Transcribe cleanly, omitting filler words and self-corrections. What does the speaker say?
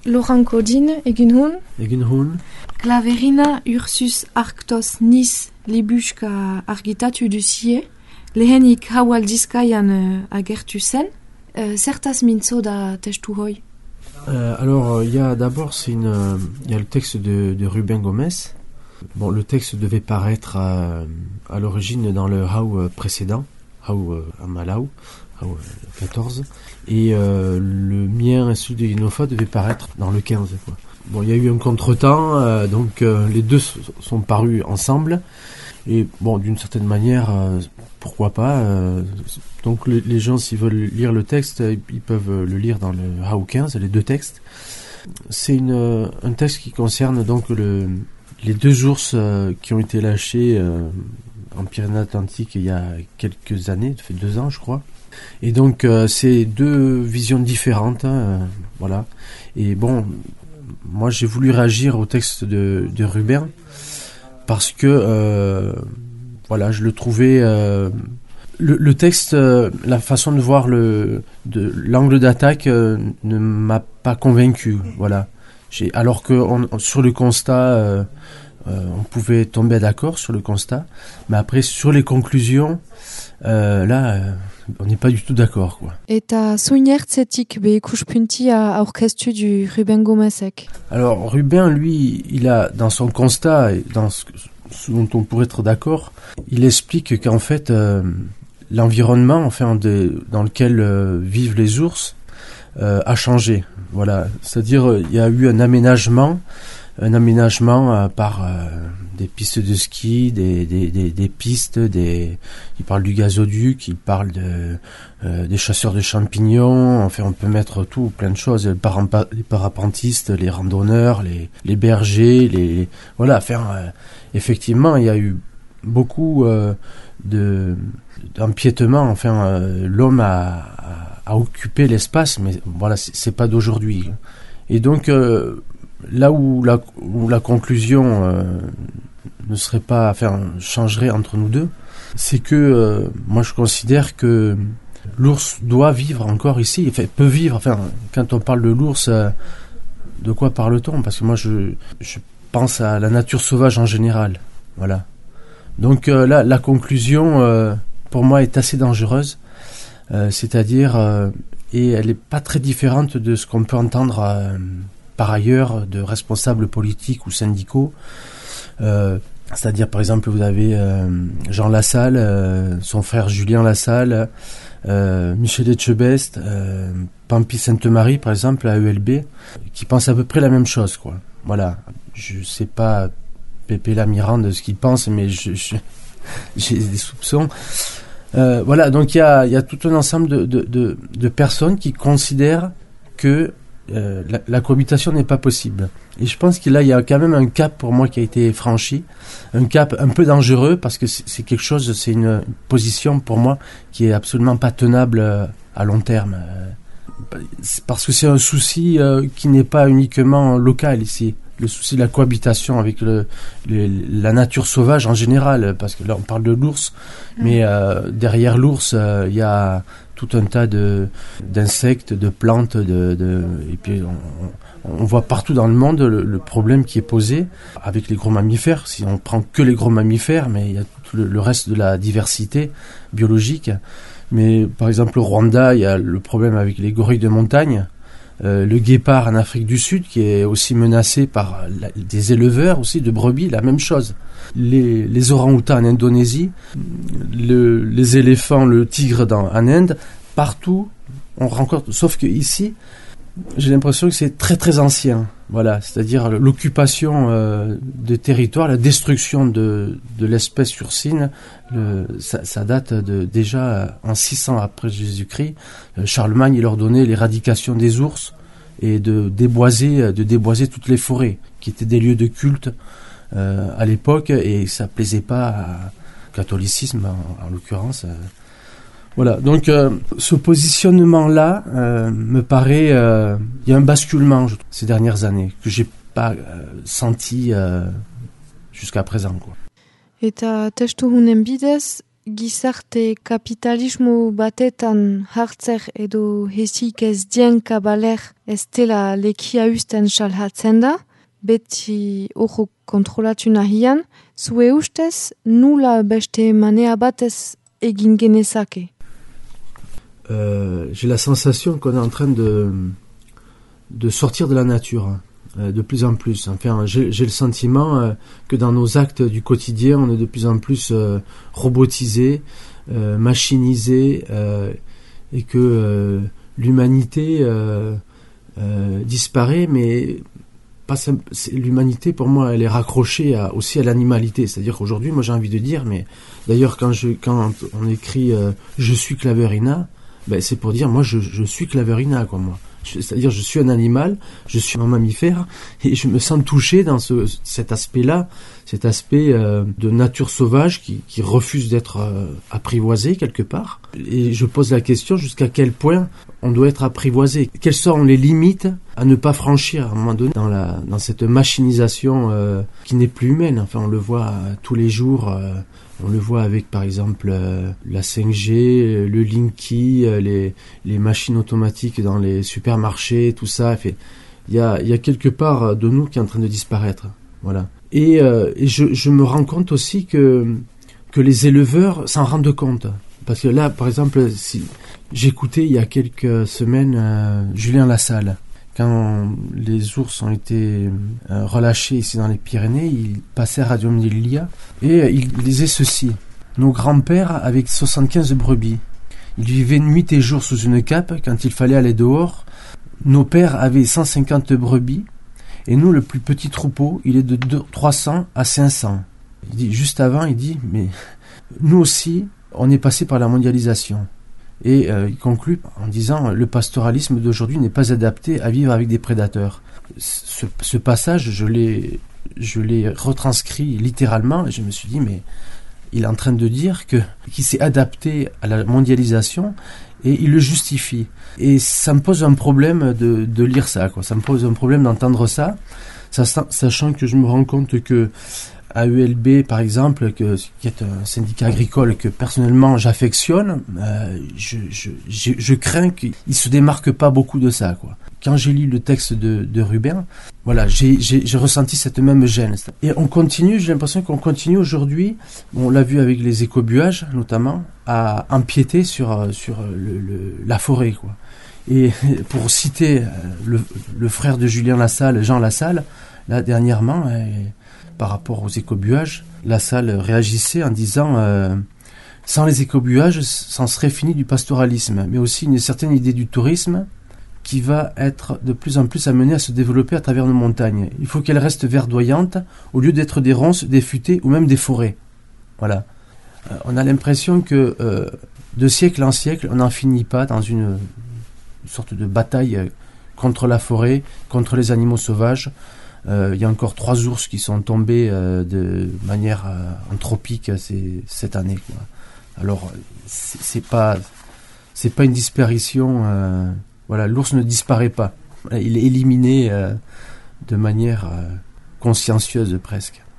Laurent Codin, egin hun. Claverina Ursus Arctos Nis Libushka argitatu duzie, lehenik hau aldizkaian agertu zen, zertaz mintzo da testu hoi? Alors, il y a d'abord il y a le texte de Rubén Gómez. Bon, le texte devait paraître à l'origine dans le Hau précédent, Hau Amalau, Hau 14, et le mien et celui de Inofa devait paraître dans le 15. Quoi. Bon, il y a eu un contretemps, donc les deux sont parus ensemble, et bon, d'une certaine manière, pourquoi pas. Donc les gens, s'ils veulent lire le texte, ils peuvent le lire dans le Hau 15, les deux textes. C'est un texte qui concerne donc les deux ours qui ont été lâchés en Pyrénées-Atlantiques il y a quelques années, ça fait 2 ans je crois. Et donc c'est deux visions différentes, voilà. Et bon, moi j'ai voulu réagir au texte de Rubén parce que voilà, je le trouvais le texte, la façon de voir l'angle d'attaque ne m'a pas convaincu, voilà. Alors que sur le constat, on pouvait tomber d'accord sur le constat, mais après sur les conclusions, là, on n'est pas du tout d'accord, quoi. Eta zuinertzetik be ikuspuntia aurkeztu du Rubén Gómezek. Alors Rubén, lui, il a dans son constat et dans ce dont on pourrait être d'accord, il explique qu'en fait l'environnement, enfin dans lequel vivent les ours, a changé. Voilà, c'est-à-dire il y a eu un aménagement par des pistes de ski, des pistes, il parle du gazoduc, il parle des chasseurs de champignons, enfin on peut mettre tout, plein de choses, les parapentistes, les randonneurs, les bergers, voilà, enfin effectivement il y a eu beaucoup d'empiètement, enfin l'homme a occupé l'espace, mais voilà, c'est pas d'aujourd'hui. Et donc là où la conclusion ne serait pas, enfin, changerait entre nous deux, c'est que moi je considère que l'ours doit vivre encore ici, enfin, peut vivre. Enfin, quand on parle de l'ours, de quoi parle-t-on? Parce que moi je pense à la nature sauvage en général, voilà. Donc là, la conclusion pour moi est assez dangereuse, c'est-à-dire et elle est pas très différente de ce qu'on peut entendre par ailleurs de responsables politiques ou syndicaux. C'est-à-dire, par exemple, vous avez Jean Lassalle, son frère Julien Lassalle, Michel Etchebest, Pampi Sainte-Marie, par exemple, à ELB, qui pensent à peu près la même chose, quoi. Voilà. Je sais pas Pépé Lamirande de ce qu'il pense, mais j'ai des soupçons. Voilà, donc il y a tout un ensemble de personnes qui considèrent que la cohabitation n'est pas possible. Et je pense que là, il y a quand même un cap pour moi qui a été franchi, un cap un peu dangereux, parce que c'est quelque chose, c'est une position pour moi qui est absolument pas tenable à long terme. Parce que c'est un souci qui n'est pas uniquement local ici. Le souci de la cohabitation avec la nature sauvage en général, parce que là on parle de l'ours, mais derrière l'ours, il y a tout un tas d'insectes, de plantes, et puis on voit partout dans le monde le problème qui est posé avec les gros mammifères. Si on prend que les gros mammifères, mais il y a tout le reste de la diversité biologique. Mais par exemple au Rwanda, il y a le problème avec les gorilles de montagne. Le guépard en Afrique du Sud qui est aussi menacé par des éleveurs aussi de brebis, la même chose. Les orang-outans en Indonésie, les éléphants, le tigre en Inde, partout on rencontre, sauf que ici, j'ai l'impression que c'est très très ancien. Voilà, c'est-à-dire l'occupation des territoires, la destruction de l'espèce ursine, ça date déjà en 600 après Jésus-Christ. Charlemagne il ordonnait l'éradication des ours et de déboiser toutes les forêts qui étaient des lieux de culte à l'époque, et ça plaisait pas au catholicisme en l'occurrence. Voilà, donc ce positionnement-là me paraît, il y a un basculement ces dernières années que j'ai pas senti jusqu'à présent, quoi. Eta testu hunen bidez, gizarte kapitalismo batetan hartzer edo hesik ez dien kabaler ez dela lekia usten salhatzen da, beti hori kontrolatu nahian, zue ustez nula beste manea batez egin genezake? J'ai la sensation qu'on est en train de sortir de la nature, de plus en plus. Enfin, j'ai le sentiment que dans nos actes du quotidien, on est de plus en plus robotisé, machinisé, et que l'humanité disparaît, mais l'humanité, pour moi, elle est raccrochée aussi à l'animalité. C'est-à-dire qu'aujourd'hui, moi, j'ai envie de dire, mais d'ailleurs, quand on écrit je suis Claverina, ben, c'est pour dire, moi, je suis Claverina, quoi, moi. C'est-à-dire, je suis un animal, je suis un mammifère, et je me sens touché dans cet aspect-là, cet aspect de nature sauvage qui refuse d'être apprivoisé quelque part. Et je pose la question, jusqu'à quel point on doit être apprivoisé? Quelles sont les limites à ne pas franchir à un moment donné dans cette machinisation qui n'est plus humaine? Enfin, on le voit tous les jours. On le voit avec, par exemple, la 5G, le Linky, les machines automatiques dans les supermarchés, tout ça. Il y a quelque part de nous qui est en train de disparaître. Voilà. Et je me rends compte aussi que les éleveurs s'en rendent compte. Parce que là, par exemple, si j'écoutais il y a quelques semaines Julien Lassalle. Quand les ours ont été relâchés ici dans les Pyrénées, il passait à Radio Mélia et il disait ceci. Nos grands-pères avaient 75 brebis. Ils vivaient nuit et jour sous une cape quand il fallait aller dehors. Nos pères avaient 150 brebis et nous, le plus petit troupeau, il est de 300 à 500. Il dit, juste avant, il dit, mais nous aussi, on est passé par la mondialisation. Et il conclut en disant « Le pastoralisme d'aujourd'hui n'est pas adapté à vivre avec des prédateurs ». Ce passage, je l'ai retranscrit littéralement et je me suis dit « Mais il est en train de dire qu'il s'est adapté à la mondialisation et il le justifie ». Et ça me pose un problème de lire ça, quoi. Ça me pose un problème d'entendre ça, sachant que je me rends compte que AELB, par exemple, qui est un syndicat agricole que personnellement j'affectionne, je crains qu'il se démarque pas beaucoup de ça, quoi. Quand j'ai lu le texte de Rubin, voilà, j'ai ressenti cette même gêne. Et on continue, j'ai l'impression qu'on continue aujourd'hui, on l'a vu avec les écobuages notamment, à empiéter sur la forêt, quoi. Et pour citer le frère de Julien Lassalle, Jean Lassalle, là dernièrement, par rapport aux écobuages, Lassalle réagissait en disant sans les écobuages, c'en serait fini du pastoralisme, mais aussi une certaine idée du tourisme qui va être de plus en plus amenée à se développer à travers nos montagnes. Il faut qu'elles restent verdoyantes au lieu d'être des ronces, des futaies ou même des forêts. Voilà. On a l'impression que de siècle en siècle, on n'en finit pas dans une sorte de bataille contre la forêt, contre les animaux sauvages. Il y a encore 3 ours qui sont tombés de manière anthropique cette année, quoi. Alors c'est pas une disparition. Voilà, l'ours ne disparaît pas. Il est éliminé de manière consciencieuse presque.